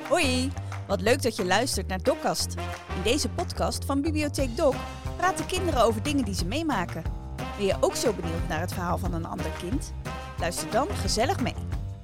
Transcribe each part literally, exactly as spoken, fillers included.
Hoi, wat leuk dat je luistert naar Dokkast. In deze podcast van Bibliotheek Dok praten kinderen over dingen die ze meemaken. Ben je ook zo benieuwd naar het verhaal van een ander kind? Luister dan gezellig mee.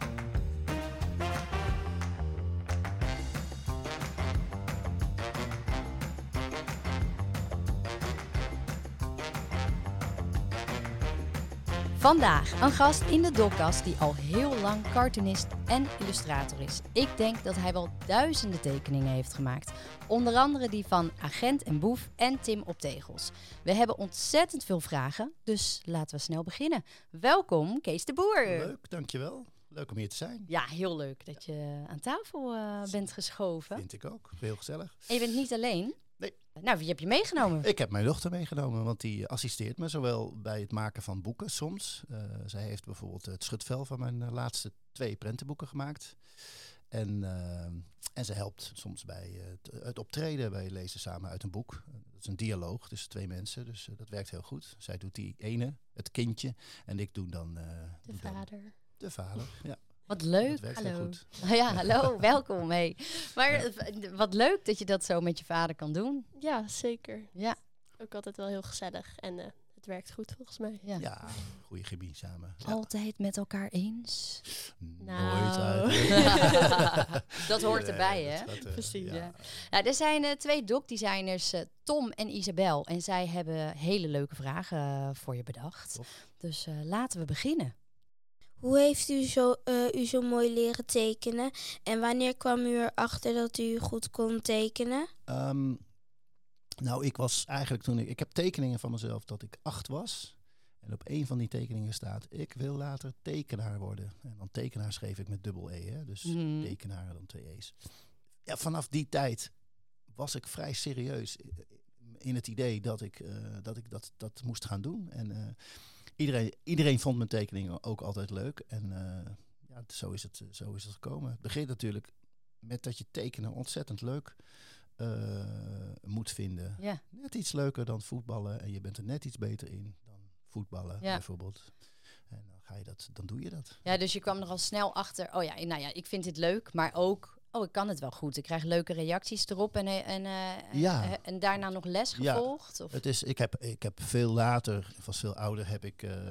Vandaag een gast in de Dokkast die al heel lang cartoonist en illustrator is. Ik denk dat hij wel duizenden tekeningen heeft gemaakt. Onder andere die van Agent en Boef en Tim op tegels. We hebben ontzettend veel vragen, dus laten we snel beginnen. Welkom, Kees de Boer. Leuk, dankjewel. Leuk om hier te zijn. Ja, heel leuk dat je aan tafel uh, bent geschoven. Vind ik ook. Heel gezellig. En je bent niet alleen. Nee. Nou, wie heb je meegenomen? Ik heb mijn dochter meegenomen, want die assisteert me zowel bij het maken van boeken soms. Uh, zij heeft bijvoorbeeld het schutvel van mijn uh, laatste twee prentenboeken gemaakt. En, uh, en ze helpt soms bij uh, het, het optreden. Wij lezen samen uit een boek. Uh, dat is een dialoog tussen twee mensen, dus uh, dat werkt heel goed. Zij doet die ene, het kindje, en ik doe dan... Uh, de doe vader. Dan de vader, ja. Wat leuk, dat werkt hallo. heel goed. Ja, hallo, welkom. Hey. Maar ja. Wat leuk dat je dat zo met je vader kan doen. Ja, zeker. Ja. Ook altijd wel heel gezellig en uh, het werkt goed volgens mij. Ja, ja goede chemie samen. Ja. Altijd met elkaar eens? Nou. Nooit eigenlijk. Dat hoort erbij, nee, hè? Dat, uh, Precies. Ja. Ja. Nou, er zijn uh, twee dokdesigners, uh, Tom en Isabel. En zij hebben hele leuke vragen uh, voor je bedacht. Tof. Dus uh, laten we beginnen. Hoe heeft u zo, uh, u zo mooi leren tekenen? En wanneer kwam u erachter dat u goed kon tekenen? Um, nou, ik was eigenlijk toen ik... Ik heb tekeningen van mezelf dat ik acht was. En op een van die tekeningen staat... Ik wil later tekenaar worden. En dan tekenaar schreef ik met dubbel E. Hè? Dus mm. tekenaar dan twee E's. Ja, vanaf die tijd was ik vrij serieus in het idee dat ik, uh, dat, ik dat, dat moest gaan doen. En... Uh, Iedereen, iedereen vond mijn tekeningen ook altijd leuk. En uh, ja, zo is, het, zo is het gekomen. Het begint natuurlijk met dat je tekenen ontzettend leuk uh, moet vinden. Ja. Net iets leuker dan voetballen. En je bent er net iets beter in dan voetballen, ja. bijvoorbeeld. En dan, ga je dat, dan doe je dat. Ja, dus je kwam er al snel achter. Oh ja, nou ja, ik vind dit leuk. Maar ook... Oh, ik kan het wel goed. Ik krijg leuke reacties erop en, en, uh, ja. en daarna nog les gevolgd? Ja, of? Het is, ik, heb, ik heb veel later, was veel ouder, heb ik, uh,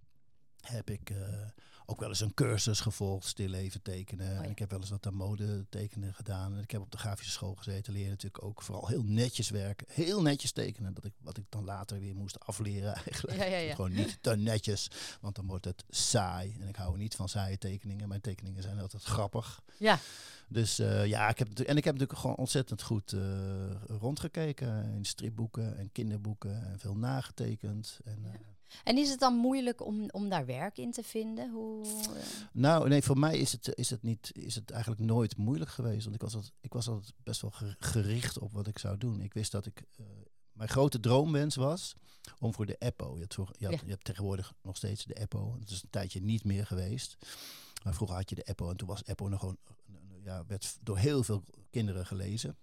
heb ik uh, ook wel eens een cursus gevolgd, stilleven tekenen. Oh ja. En ik heb wel eens wat aan mode tekenen gedaan. En ik heb op de grafische school gezeten, leer je natuurlijk ook vooral heel netjes werken. Heel netjes tekenen, dat ik, wat ik dan later weer moest afleren eigenlijk. Ja, ja, ja. Gewoon niet te netjes, want dan wordt het saai. En ik hou niet van saaie tekeningen. Mijn tekeningen zijn altijd grappig. Ja. Dus uh, ja, ik heb, en ik heb natuurlijk gewoon ontzettend goed uh, rondgekeken in stripboeken en kinderboeken en veel nagetekend. En, uh, ja. en is het dan moeilijk om, om daar werk in te vinden? Hoe, uh... Nou, nee, voor mij is het, is, het niet, is het eigenlijk nooit moeilijk geweest. Want ik was, altijd, ik was altijd best wel gericht op wat ik zou doen. Ik wist dat ik... Uh, mijn grote droomwens was om voor de Eppo... Je hebt, voor, je, had, ja. je hebt tegenwoordig nog steeds de Eppo. Het is een tijdje niet meer geweest. Maar vroeger had je de Eppo en toen was Eppo nog gewoon... Ja, werd door heel veel kinderen gelezen.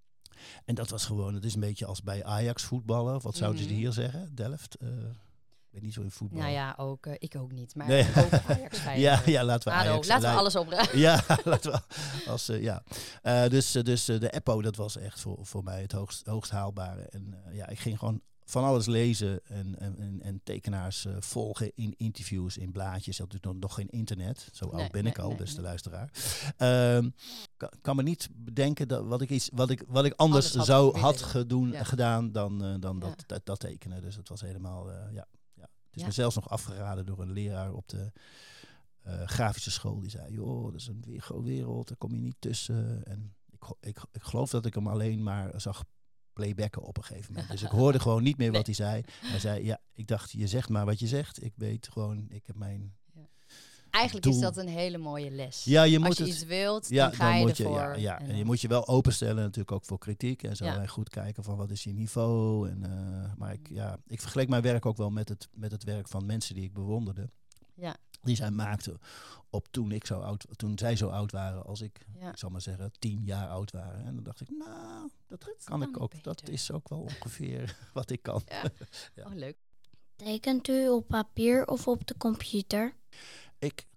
En dat was gewoon, het is een beetje als bij Ajax voetballen. Wat zouden mm-hmm. ze hier zeggen? Delft? Uh, ik ben niet zo in voetbal. Nou ja, ook, uh, ik ook niet. Maar nee. ook Ajax. ja, ja, laten we Ado, Ajax... Laten we alles opruimen. ja, laten we... Als, uh, ja. Uh, dus dus uh, de Eppo, dat was echt voor, voor mij het hoogst, hoogst haalbare. En uh, ja, ik ging gewoon van alles lezen en, en, en tekenaars uh, volgen in interviews, in blaadjes. Dat is nog, nog geen internet. Zo nee, oud ben nee, ik al, nee, beste nee. luisteraar. Um, kan, kan me niet bedenken dat wat ik, iets, wat ik, wat ik anders, anders had zou had gedoen, ja. gedaan dan, uh, dan ja. dat, dat, dat tekenen. Dus het was helemaal, uh, ja. ja. Het is ja. me zelfs nog afgeraden door een leraar op de uh, grafische school. Die zei, joh, dat is een weer groot wereld, daar kom je niet tussen. En ik, ik, ik geloof dat ik hem alleen maar zag playbacken op een gegeven moment. Dus ik hoorde gewoon niet meer nee. wat hij zei. Hij zei, ja, ik dacht, je zegt maar wat je zegt. Ik weet gewoon, ik heb mijn... Ja. Eigenlijk doel. is dat een hele mooie les. Ja, je Als moet je het, iets wilt, ja, dan ga dan je moet ervoor. Je, ja, ja. En, en je moet je wel openstellen natuurlijk ook voor kritiek. En zo ja. en goed kijken van wat is je niveau. En, uh, maar ik, ja, ik vergeleek mijn werk ook wel met het, met het werk van mensen die ik bewonderde. Ja. Die zij maakten op toen ik zo oud, toen zij zo oud waren als ik, ja. ik zal maar zeggen, tien jaar oud waren. En dan dacht ik, nou, dat, dat kan ik ook. Beter. Dat is ook wel ongeveer wat ik kan. Ja. ja. Oh, leuk. Tekent u op papier of op de computer? Ik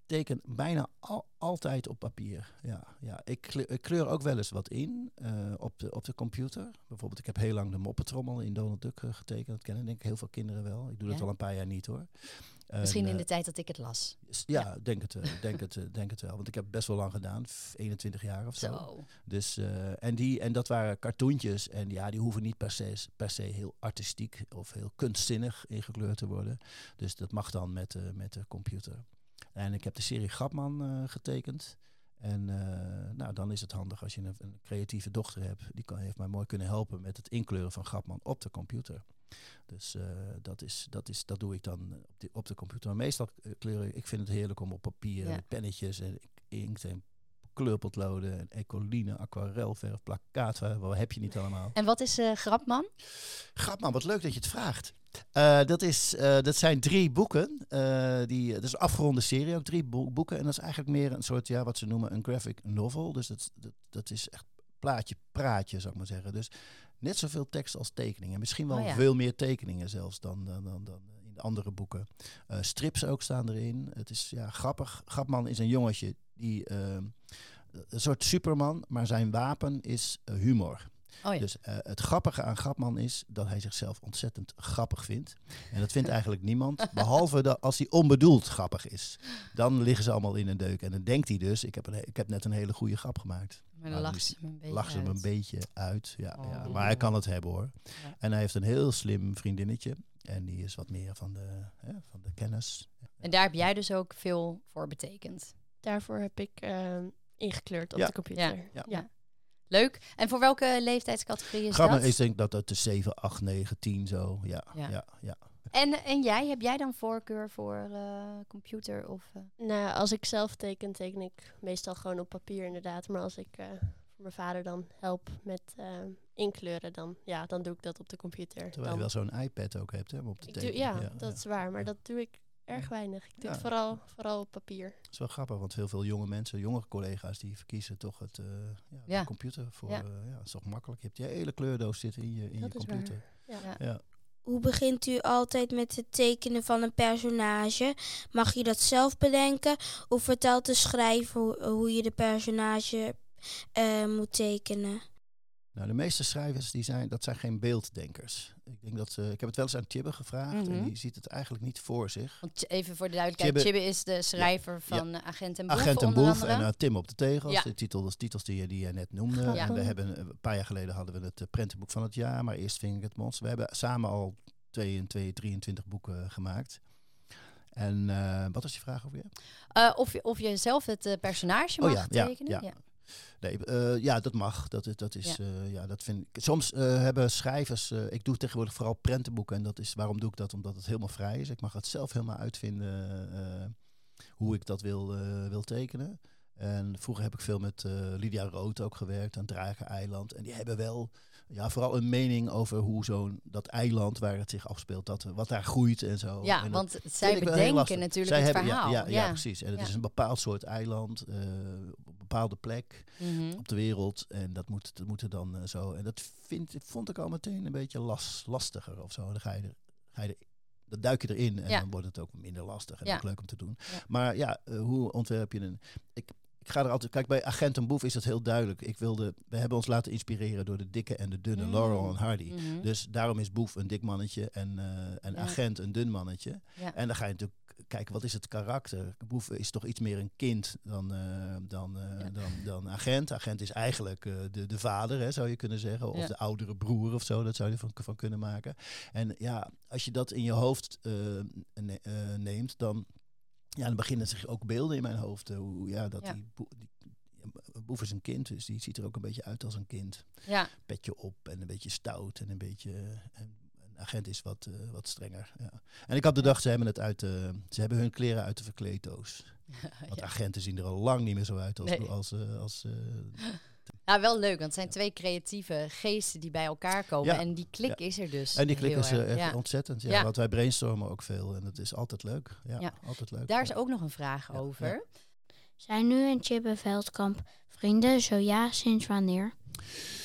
teken bijna al, altijd op papier. Ja, ja. Ik, kleur, ik kleur ook wel eens wat in uh, op, de, op de computer. Bijvoorbeeld, ik heb heel lang de moppetrommel in Donald Duck uh, getekend. Dat kennen denk ik heel veel kinderen wel. Ik doe ja? dat al een paar jaar niet hoor. Misschien en, in de uh, tijd dat ik het las. Ja, ja. Denk, het, uh, denk, het, uh, denk het wel. Want ik heb het best wel lang gedaan. eenentwintig jaar of zo. zo. Dus, uh, en, die, en dat waren cartoontjes. En ja, die hoeven niet per se, per se heel artistiek of heel kunstzinnig ingekleurd te worden. Dus dat mag dan met, uh, met de computer. En ik heb de serie Grapman uh, getekend. En uh, nou, dan is het handig als je een, een creatieve dochter hebt. Die kan, heeft mij mooi kunnen helpen met het inkleuren van Grapman op de computer. Dus uh, dat, is, dat, is, dat doe ik dan op de, op de computer. Maar meestal uh, kleuren, ik vind het heerlijk om op papier, ja. pennetjes en inkt en kleurpotloden en ecoline, aquarelverf, plakkaatverf, wat heb je niet allemaal. En wat is uh, Grapman? Grapman, wat leuk dat je het vraagt. Uh, dat, is, uh, dat zijn drie boeken. Uh, die, dat is een afgeronde serie, ook drie bo- boeken. En dat is eigenlijk meer een soort, ja, wat ze noemen een graphic novel. Dus dat, dat, dat is echt plaatje, praatje, zou ik maar zeggen. Dus net zoveel tekst als tekeningen. Misschien wel oh ja. veel meer tekeningen zelfs dan, dan, dan, dan in de andere boeken. Uh, strips ook staan erin. Het is ja, grappig. Grapman is een jongetje die uh, een soort Superman, maar zijn wapen is uh, humor. Oh ja. Dus uh, het grappige aan Grapman is dat hij zichzelf ontzettend grappig vindt. En dat vindt eigenlijk niemand, behalve dat als hij onbedoeld grappig is. Dan liggen ze allemaal in een deuk. En dan denkt hij dus, ik heb, een, ik heb net een hele goede grap gemaakt. Maar dan lacht ze hem een beetje lacht ze hem een beetje uit. Ja, oh. ja. Maar hij kan het hebben hoor. Ja. En hij heeft een heel slim vriendinnetje. En die is wat meer van de, hè, van de kennis. En daar heb jij dus ook veel voor betekend? Daarvoor heb ik uh, ingekleurd op ja. de computer. Ja. Ja. ja. Leuk. En voor welke leeftijdscategorie is Grapman, dat? Ik denk dat het de zeven, acht, negen, tien zo. Ja, ja. ja, ja. En, en jij, heb jij dan voorkeur voor uh, computer? Of, uh? Nou, als ik zelf teken, teken ik meestal gewoon op papier inderdaad. Maar als ik uh, voor mijn vader dan help met uh, inkleuren, dan, ja, dan doe ik dat op de computer. Terwijl dan. je wel zo'n iPad ook hebt hè, om op te tekenen. Doe, ja, ja, dat ja. is waar. Maar ja. dat doe ik erg weinig. Ik doe ja. het vooral, vooral op papier. Dat is wel grappig, want heel veel jonge mensen, jongere collega's, die verkiezen toch het uh, ja, ja. de computer voor. Ja. Uh, ja, dat is toch makkelijk. Je hebt je hele kleurdoos zitten in je, in dat je is computer. Ja. Ja. Ja. Hoe begint u altijd met het tekenen van een personage? Mag je dat zelf bedenken? Of vertelt de schrijver hoe, hoe je de personage uh, moet tekenen? Nou, de meeste schrijvers die zijn, dat zijn geen beelddenkers. Ik denk dat uh, ik heb het wel eens aan Tjibbe gevraagd mm-hmm. en die ziet het eigenlijk niet voor zich. Want even voor de duidelijkheid, Tjibbe, Tjibbe is de schrijver ja, van ja. Agent en Boef. Agent en Boef en uh, Tim op de tegels, ja. de titels, titels die, die je net noemde. Ja. En we hebben een paar jaar geleden hadden we het uh, prentenboek van het jaar, maar eerst ving ik het monster. We hebben samen al drieëntwintig boeken gemaakt. En uh, wat was je vraag over je? Uh, of, je of je zelf het uh, personage mag oh, ja, tekenen? Ja, ja. ja. Nee, uh, ja, dat mag. Dat, dat is, ja. Uh, ja, dat vind ik. Soms uh, hebben schrijvers, uh, ik doe tegenwoordig vooral prentenboeken en dat is, waarom doe ik dat? Omdat het helemaal vrij is. Ik mag het zelf helemaal uitvinden uh, hoe ik dat wil, uh, wil tekenen. En vroeger heb ik veel met uh, Lydia Rood ook gewerkt aan Draken-eiland. En die hebben wel ja, vooral een mening over hoe zo'n dat eiland waar het zich afspeelt, dat, wat daar groeit en zo. Ja, en want zij bedenken natuurlijk zij het hebben, verhaal. Ja, ja, ja. ja, ja precies. En het ja. is een bepaald soort eiland, uh, op een bepaalde plek mm-hmm. op de wereld. En dat moet, dat moet er dan uh, zo. En dat vind, vond ik al meteen een beetje las, lastiger of zo. Dan ga je er, ga je er dan duik je erin en ja. dan wordt het ook minder lastig en ja. ook leuk om te doen. Ja. Maar ja, uh, hoe ontwerp je een... Ik, Ik ga er altijd, kijk, bij Agent en Boef is het heel duidelijk. Ik wilde, we hebben ons laten inspireren door de dikke en de dunne, mm. Laurel en Hardy. Mm-hmm. Dus daarom is Boef een dik mannetje en, uh, en ja. Agent een dun mannetje. Ja. En dan ga je natuurlijk kijken, wat is het karakter? Boef is toch iets meer een kind dan, uh, dan, uh, ja. dan, dan Agent. Agent is eigenlijk uh, de, de vader, hè, zou je kunnen zeggen. Of ja. de oudere broer of zo, dat zou je ervan van kunnen maken. En ja, als je dat in je hoofd uh, ne- uh, neemt, dan... Ja, dan beginnen zich ook beelden in mijn hoofd. Uh, hoe, ja, dat ja. die, boe, die Boef is een kind, dus die ziet er ook een beetje uit als een kind. Ja. Petje op en een beetje stout en een beetje... Uh, en een agent is wat, uh, wat strenger. Ja. En ik had bedacht, ze hebben het uit uh, ze hebben hun kleren uit de verkleeddoos. Want ja. agenten zien er al lang niet meer zo uit als... Nee. als, uh, als uh, Nou, wel leuk, want het zijn twee creatieve geesten die bij elkaar komen. Ja. En die klik ja. is er dus. En die klik is uh, echt ja. ontzettend. Ja, ja. Want wij brainstormen ook veel. En dat is altijd leuk. Ja, ja. altijd leuk. Daar is ook nog een vraag ja. over. Ja. Zijn nu en Tjibbe Veldkamp vrienden? Zo ja, sinds wanneer?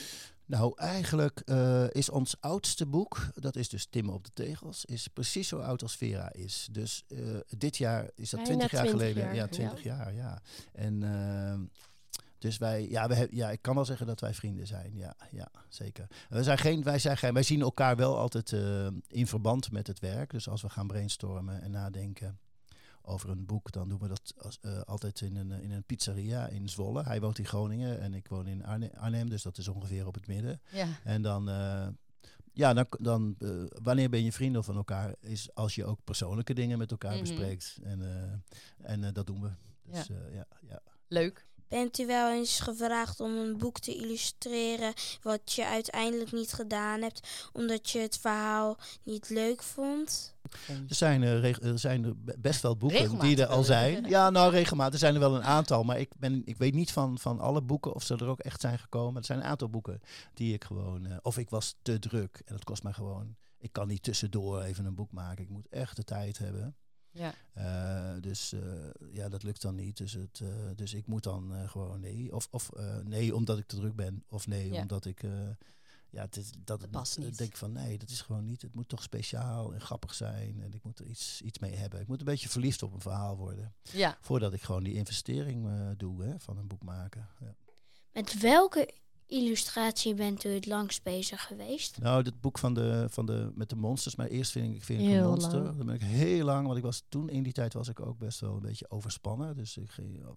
Nou, eigenlijk uh, is ons oudste boek, dat is dus Timmen op de tegels, is precies zo oud als Vera is. Dus uh, dit jaar is dat twintig jaar geleden. Jaar. Ja, twintig ja. jaar, ja. En uh, dus wij, ja, we he, ja, ik kan wel zeggen dat wij vrienden zijn. Ja, ja zeker. We zijn geen, wij, zijn geen, wij zien elkaar wel altijd uh, in verband met het werk. Dus als we gaan brainstormen en nadenken over een boek, dan doen we dat als, uh, altijd in een, in een pizzeria in Zwolle. Hij woont in Groningen en ik woon in Arne- Arnhem, dus dat is ongeveer op het midden. Ja. En dan, uh, ja, dan, dan uh, wanneer ben je vrienden van elkaar, is als je ook persoonlijke dingen met elkaar mm-hmm. bespreekt. En, uh, en uh, dat doen we. Dus, ja. Uh, ja, ja. Leuk. Bent u wel eens gevraagd om een boek te illustreren wat je uiteindelijk niet gedaan hebt, omdat je het verhaal niet leuk vond? Er zijn, uh, reg- er zijn best wel boeken die er al zijn. Ja, ja, nou regelmatig. Er zijn er wel een aantal, maar ik, ben, ik weet niet van, van alle boeken of ze er ook echt zijn gekomen. Er zijn een aantal boeken die ik gewoon, uh, of ik was te druk en dat kost mij gewoon, ik kan niet tussendoor even een boek maken. Ik moet echt de tijd hebben. Ja. Uh, dus uh, ja, dat lukt dan niet. Dus, het, uh, dus ik moet dan uh, gewoon nee. Of, of uh, nee, omdat ik te druk ben. Of nee, ja. omdat ik... Uh, ja, het is, dat, dat past niet. Ik denk van nee, dat is gewoon niet. Het moet toch speciaal en grappig zijn. En ik moet er iets, iets mee hebben. Ik moet een beetje verliefd op een verhaal worden. Ja. Voordat ik gewoon die investering uh, doe hè, van een boek maken. Ja. Met welke illustratie bent u het langst bezig geweest? Nou, het boek van de, van de, met de monsters. Maar eerst vind ik, vind ik een monster. Dan ben ik heel lang, want ik was toen in die tijd was ik ook best wel een beetje overspannen. Dus ik, ging, uh,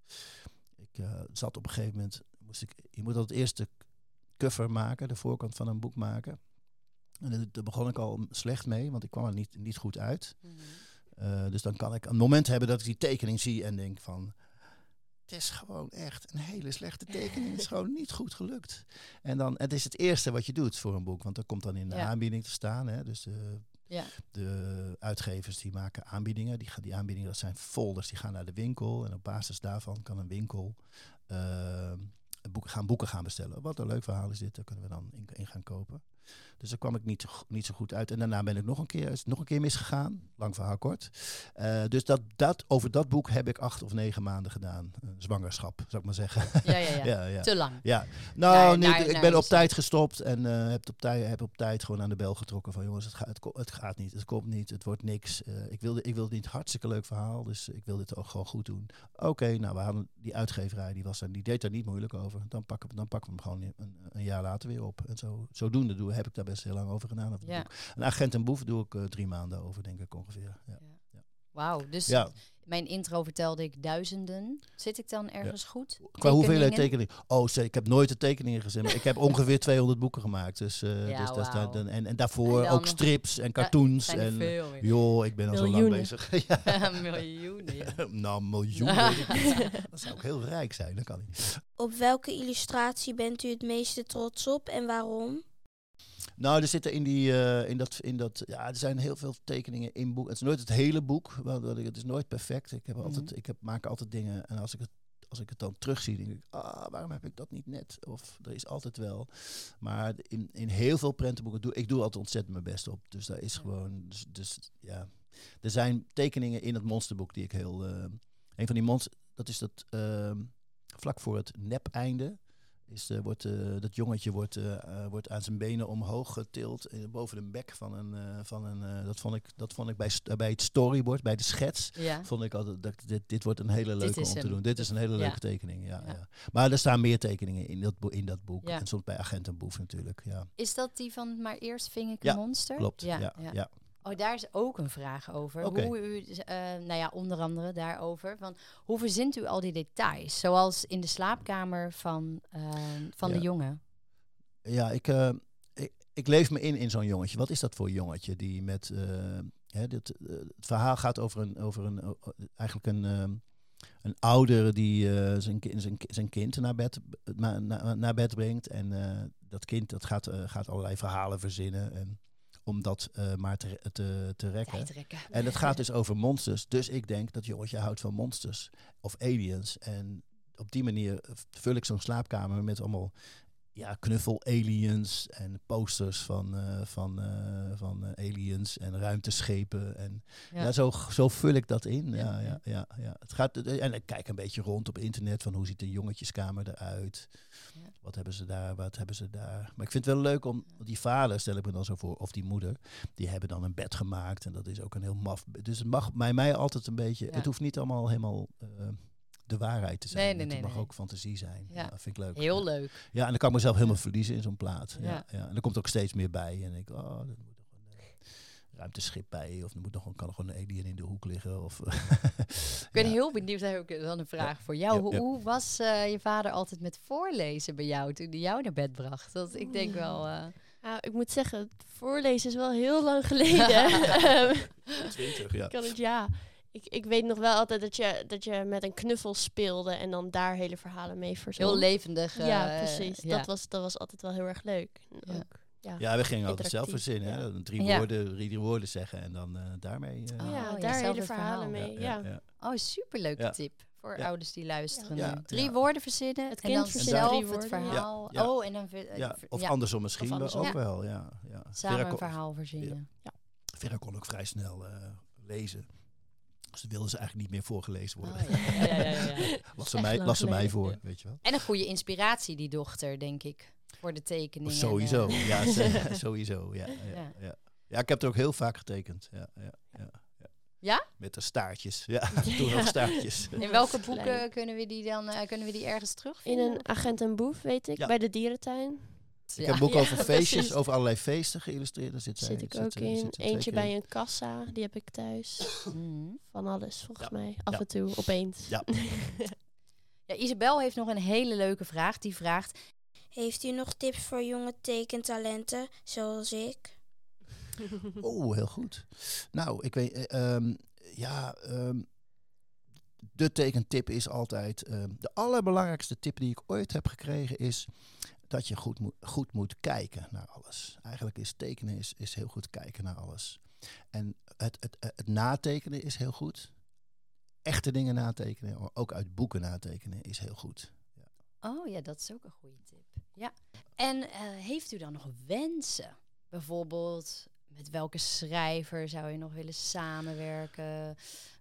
ik uh, zat op een gegeven moment, moest ik, je moet altijd eerst de cover maken, de voorkant van een boek maken. En daar begon ik al slecht mee, want ik kwam er niet, niet goed uit. Mm-hmm. Uh, dus dan kan ik een moment hebben dat ik die tekening zie en denk van, het is gewoon echt een hele slechte tekening. Het is gewoon niet goed gelukt. En dan, het is het eerste wat je doet voor een boek. Want dat komt dan in de ja. aanbieding te staan. Hè? Dus de, ja. de uitgevers die maken aanbiedingen. Die, die aanbiedingen, dat zijn folders. Die gaan naar de winkel. En op basis daarvan kan een winkel uh, boek, gaan boeken gaan bestellen. Wat een leuk verhaal is dit. Daar kunnen we dan in, in gaan kopen. Dus daar kwam ik niet, niet zo goed uit. En daarna ben ik nog een keer, is nog een keer misgegaan. Lang verhaal kort. Uh, dus dat, dat, over dat boek heb ik acht of negen maanden gedaan. Uh, zwangerschap, zou ik maar zeggen. Ja, ja, ja. ja, ja. Te lang. Ja. Nou, naar, niet, naar, ik ben op tijd gestopt. En uh, heb, op tijd, heb op tijd gewoon aan de bel getrokken. Van jongens, het, ga, het, het gaat niet. Het komt niet. Het wordt niks. Uh, ik wilde, ik wilde niet hartstikke leuk verhaal. Dus ik wilde het ook gewoon goed doen. Oké, okay, nou, we hadden die uitgeverij. Die, was er, die deed daar niet moeilijk over. Dan pakken, dan pakken we hem gewoon een, een jaar later weer op. En zo, zodoende doen, heb ik daar best heel lang over gedaan. Over ja. Een Agent en Boef doe ik uh, drie maanden over, denk ik ongeveer. Ja. Ja. Ja. Wauw, dus ja. mijn intro vertelde ik duizenden. Zit ik dan ergens ja. goed? Qua hoeveelheid tekeningen? Oh, ik heb nooit de tekeningen gezien. Maar ik heb ongeveer tweehonderd boeken gemaakt. Dus, uh, ja, dus wow. dat, dat, en, en daarvoor en ook strips en cartoons. Ja, en, veel, joh, ik ben al zo lang bezig. ja. Miljoenen, ja. Nou, miljoenen. Dat zou ook heel rijk zijn, dat kan niet. Op welke illustratie bent u het meeste trots op en waarom? Nou, er zitten in die, uh, in dat, in dat, ja, er zijn heel veel tekeningen in boek. Het is nooit het hele boek, want het is nooit perfect. Ik heb altijd, mm-hmm. ik heb, maak altijd dingen en als ik het, als ik het dan terugzie, denk ik, ah, waarom heb ik dat niet net? Of er is altijd wel. Maar in, in heel veel prentenboeken doe ik doe altijd ontzettend mijn best op. Dus daar is gewoon, dus, dus ja, er zijn tekeningen in het monsterboek die ik heel, uh, een van die monsters, dat is dat uh, vlak voor het nep-einde. Is, uh, wordt, uh, dat jongetje wordt, uh, uh, wordt aan zijn benen omhoog getild uh, boven de bek van een, uh, van een uh, dat vond ik, dat vond ik bij, st- bij het storyboard, bij de schets, ja. vond ik altijd dat dit, dit wordt een hele leuke om te hem. doen. Dit is een hele leuke ja. tekening, ja, ja. ja. Maar er staan meer tekeningen in dat, bo- in dat boek ja. en soms bij Agent en Boef natuurlijk, ja. Is dat die van maar eerst ving ik een ja, monster? Klopt, ja, ja. ja. ja. Oh, daar is ook een vraag over. Okay. Hoe u, uh, nou ja, onder andere daarover. Van, hoe verzint u al die details? Zoals in de slaapkamer van, uh, van ja. de jongen. Ja, ik, uh, ik, ik leef me in in zo'n jongetje. Wat is dat voor jongetje die met... Uh, hè, dit, uh, het verhaal gaat over een... Over een uh, eigenlijk een... Uh, Een ouder die uh, zijn, zijn, zijn kind naar bed, na, na, naar bed brengt. En uh, dat kind dat gaat, uh, gaat allerlei verhalen verzinnen. En om dat uh, maar te, te, te rekken. En het gaat dus over monsters. Dus ik denk dat jongetje houdt van monsters. Of aliens. En op die manier vul ik zo'n slaapkamer met allemaal ja, knuffel-aliens en posters van, uh, van, uh, van uh, aliens en ruimteschepen. En ja. Ja, zo, zo vul ik dat in. Ja, ja, ja, ja. Het gaat, en ik kijk een beetje rond op internet van hoe ziet een jongetjeskamer eruit. Ja. Wat hebben ze daar, wat hebben ze daar. Maar ik vind het wel leuk om, die vader stel ik me dan zo voor, of die moeder, die hebben dan een bed gemaakt. En dat is ook een heel maf. Dus het mag bij mij altijd een beetje, ja. Het hoeft niet allemaal helemaal... Uh, de waarheid te zijn. Nee, nee, nee, het mag nee. ook fantasie zijn. Ja. Ja, dat vind ik leuk. Heel leuk. Ja, en dan kan ik mezelf helemaal verliezen in zo'n plaat. Ja. Ja, ja. En er komt ook steeds meer bij. En ik, oh, er moet nog een uh, ruimteschip bij. Of er moet nog een, kan nog een alien in de hoek liggen. Of, ik ben ja. heel benieuwd. Heb ik dan een vraag ja. voor jou. Ja, hoe, ja. hoe was uh, je vader altijd met voorlezen bij jou toen hij jou naar bed bracht? Dat ik denk wel... Uh, Nou, ik moet zeggen, voorlezen is wel heel lang geleden. Twintig, ja. Kan het, ja. Ik, ik weet nog wel altijd dat je, dat je met een knuffel speelde en dan daar hele verhalen mee verzon. Heel levendig. Uh, ja, precies. Ja. Dat, was, dat was altijd wel heel erg leuk. Ja, ook, ja, ja we gingen altijd zelf verzinnen. Ja. Hè? Drie, ja. woorden, drie, drie woorden zeggen en dan uh, daarmee... Uh, oh, ja, oh, daar hele verhalen mee. Ja, ja. Ja. Oh, superleuke ja. tip voor ja. ouders die luisteren. Ja. Ja. Drie ja. woorden verzinnen. Het kind verzint zelf het verhaal. Ja. Ja. Oh, en dan uh, ja. Of ja. andersom misschien of andersom. ook ja. wel. Ja. Ja. Samen Vera een verhaal verzinnen. Ja. Ja. Vera kon ook vrij snel uh, lezen. Dus dat wilden ze eigenlijk niet meer voorgelezen worden. Oh, ja. Ja, ja, ja, ja. las ze mij, las ze mij voor, ja. weet je wel. En een goede inspiratie, die dochter, denk ik. Voor de tekeningen. Oh, sowieso, uh, ja, ze, sowieso. Ja, ja, ja. Ja. ja, ik heb er ook heel vaak getekend. Ja, ja, ja, ja. Ja? Met de staartjes. Ja, toen nog staartjes. In welke boeken kunnen we die dan uh, kunnen we die ergens terugvinden? In een Agent en Boef, weet ik, ja. bij de dierentuin. Ik ja. heb een boek ja, over feestjes, precies. over allerlei feesten geïllustreerd. Daar zit, zit zij, ik zit, ook zit, in. zit Eentje bij een kassa, die heb ik thuis. Mm. Van alles, volgens ja. mij. Af ja. en toe, opeens. Ja. Ja, Isabel heeft nog een hele leuke vraag. Die vraagt... Heeft u nog tips voor jonge tekentalenten, zoals ik? Oh, heel goed. Nou, ik weet... Uh, um, ja... Um, de tekentip is altijd... Um, de allerbelangrijkste tip die ik ooit heb gekregen is... dat je goed moet, goed moet kijken naar alles. Eigenlijk is tekenen is, is heel goed kijken naar alles. En het, het, het, het natekenen is heel goed. Echte dingen natekenen, maar ook uit boeken natekenen is heel goed. Ja. Oh ja, dat is ook een goede tip. Ja. En uh, heeft u dan nog wensen? Bijvoorbeeld, met welke schrijver zou je nog willen samenwerken?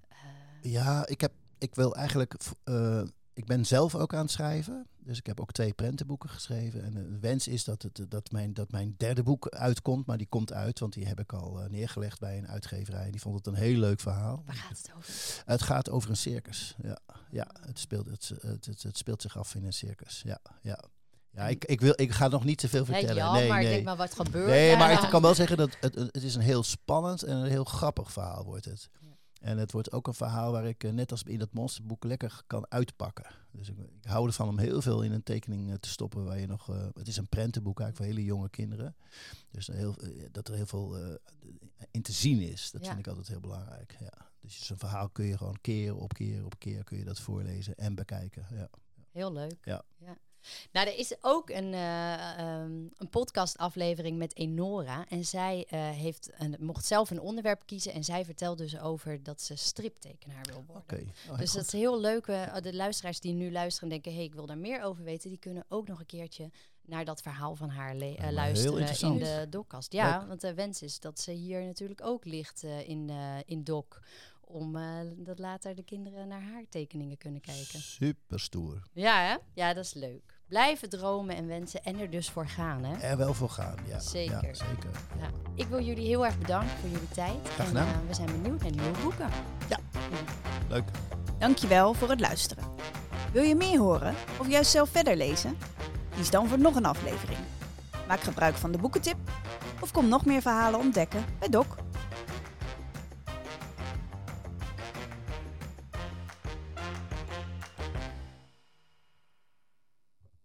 Uh, ja, ik, heb, ik wil eigenlijk... Uh, Ik ben zelf ook aan het schrijven. Dus ik heb ook twee prentenboeken geschreven. En de wens is dat, het, dat, mijn, dat mijn derde boek uitkomt. Maar die komt uit, want die heb ik al uh, neergelegd bij een uitgeverij. Die vond het een heel leuk verhaal. Waar gaat het over? Het gaat over een circus. Ja, ja het, speelt, het, het, het, het speelt zich af in een circus. Ja, ja. Ja, ik, ik, wil, ik ga nog niet te veel vertellen. Ja, nee, maar nee. ik denk maar wat gebeurt. Nee, ja. maar ik kan wel zeggen dat het, het is een heel spannend en een heel grappig verhaal wordt het. Ja. En het wordt ook een verhaal waar ik, uh, net als in dat monsterboek, lekker kan uitpakken. Dus ik, ik hou ervan om heel veel in een tekening uh, te stoppen. Waar je nog, uh, het is een prentenboek eigenlijk voor hele jonge kinderen. Dus uh, heel, uh, dat er heel veel uh, in te zien is. Dat ja. vind ik altijd heel belangrijk. Ja. Dus zo'n verhaal kun je gewoon keer op keer op keer kun je dat voorlezen en bekijken. Ja. Heel leuk. Ja. Ja. Nou, er is ook een, uh, um, een podcastaflevering met Enora. En zij uh, heeft een, mocht zelf een onderwerp kiezen. En zij vertelt dus over dat ze striptekenaar wil worden. Okay. Oh, dus goed. Dat is heel leuk. Uh, de luisteraars die nu luisteren en denken... hé, hey, ik wil daar meer over weten. Die kunnen ook nog een keertje naar dat verhaal van haar le- uh, luisteren in de Dokkast. Ja, leuk. Want de wens is dat ze hier natuurlijk ook ligt uh, in, uh, in Dok. Om uh, dat later de kinderen naar haar tekeningen kunnen kijken. Super stoer. Ja, hè? Ja, dat is leuk. Blijven dromen en wensen en er dus voor gaan, hè? Er wel voor gaan, ja. Zeker. Ja, zeker. Ja. Ik wil jullie heel erg bedanken voor jullie tijd. Graag gedaan. En uh, we zijn benieuwd naar nieuwe boeken. Ja, leuk. Dankjewel voor het luisteren. Wil je meer horen of juist zelf verder lezen? Kies dan voor nog een aflevering. Maak gebruik van de boekentip of kom nog meer verhalen ontdekken bij Dok.